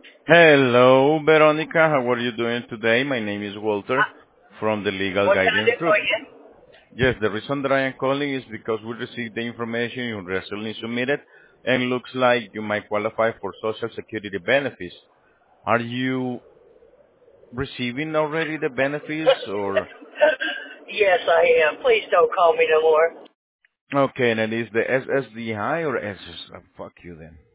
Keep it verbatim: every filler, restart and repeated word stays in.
Hello, Veronica. How are you doing today? My name is Walter Uh, from the Legal what can I Guidance do Group. for you? Yes, the reason that I am calling is because we received the information you recently submitted and looks like you might qualify for Social Security benefits. Are you receiving already the benefits or? Yes, I am. Please don't call me no more. Okay, and it is the S S D I or S S? Oh, fuck you then.